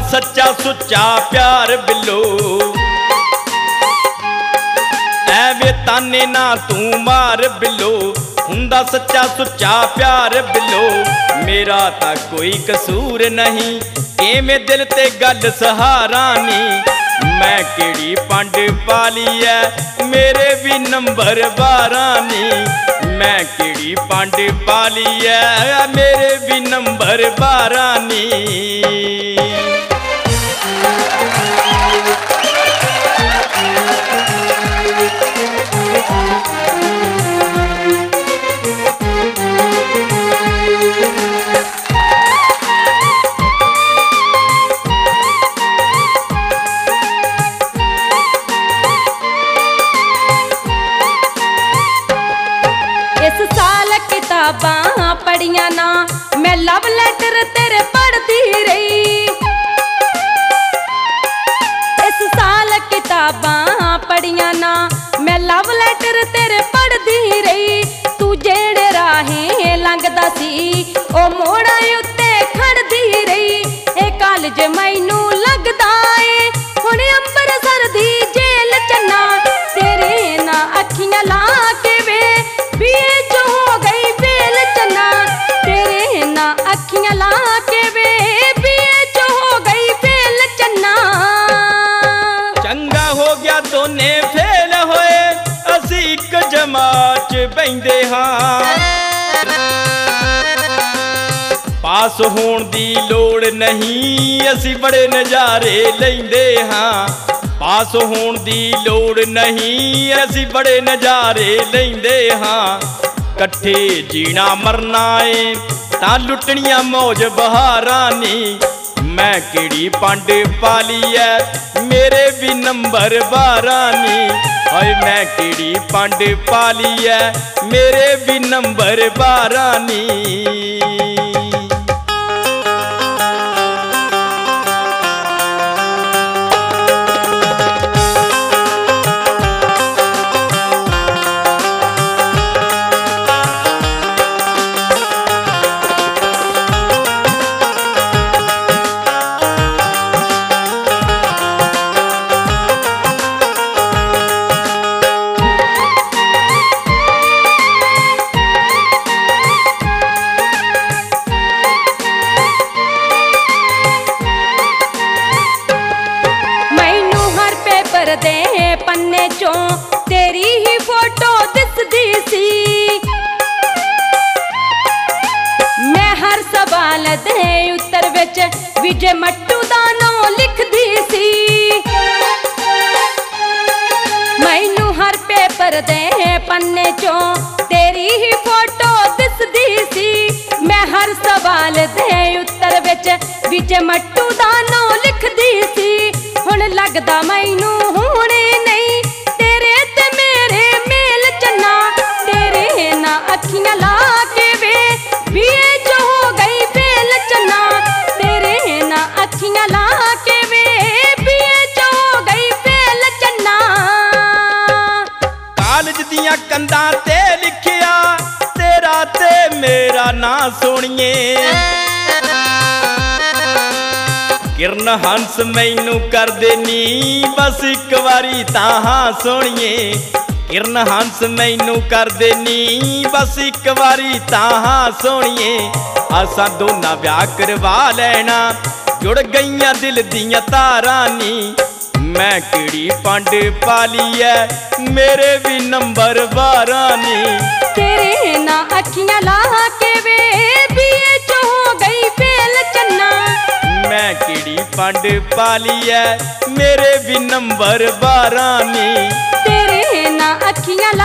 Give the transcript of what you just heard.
सच्चा सुच्चा प्यार बिलो, एवे ताने ना तू मार बिलो। हुंदा सच्चा सुच्चा प्यार बिलो, मेरा तां कोई कसूर नहीं, एवें दिल ते गल सहारा नी। मैं केड़ी पंड पाली है, मेरे भी नंबर 12 नी। मैं केड़ी पंड पाली है, मेरे भी नंबर 12 नी। इस साल किताबां पढ़ियां ना, मैं लव लेटर तेरे पढ़ती रही। इस साल किताबां पढ़ियां ना, मैं लव लेटर तेरे पढ़ती रही। तू जेड़े राहें लंघदा सी, ओ मोड़ा उत्ते खड़दी रही। ए कॉलेज मैनू लगदा ए हुण अंबरसर दी जेल चन्ना। तेरे ना अखियां ला के वे बीए जो हो गई बेल चन्ना। तेरे ना अखियां ला के वे बीए जो हो गई बेल चन्ना। चंगा हो गया दोने फेल होए, असी एक जमात च बहिंदे हां। पास होण दी लोड़ नहीं, असी बड़े नज़ारे लैंदे हां। पास होण दी लोड़ नहीं, असी बड़े नज़ारे लैंदे हां। कट्ठे जीना मरना ए तां लुटनियां मौज बहारां नी। मैं केड़ी पंड पाली है, मेरे भी नंबर 12 नी। ओए मैं केड़ी पंड पाली है, मेरे भी नंबर 12 नी। दे पन्ने चों तेरी ही फोटो दिसदी सी। मैं हर सवाल दे उत्तर विच विजय मट्टू दा नां लिखदी सी। मैनू हर पेपर दे पन्ने चों तेरी ही फोटो दिसदी सी। मैं हर सवाल दे उत्तर विच विजय मट्टू दा नां लिखदी सी। हुण लगदा मैनू हुणे नहीं तेरे ते मेरे मेल चन्ना। तेरे ना अखियां ला के वे बीए जो हो गई बेल चन्ना। तेरे ना अखियां ला के वे बीए जो हो गई बेल चन्ना। कालज दियां कंधां ते लिखिया तेरा ते मेरा नां सोहणीए। किरण हंस मैनू कर देनी बस एक बारी तां हां सोहणीए। किरण हंस मैनू कर देनी बस एक बारी तां हां सोहणीए। असां दोनां ब्याह करवा लैना जुड़ गईयां दिल दियां तारां नी। मैं केड़ी पंड पाली है मेरे भी नंबर 12 नी। तेरे ना अखियां ला के वे बीए जो हो गई बेल चन्ना। मैं केड़ी पंड पाली है मेरे भी नंबर 12 नी। तेरे ना अखियां ला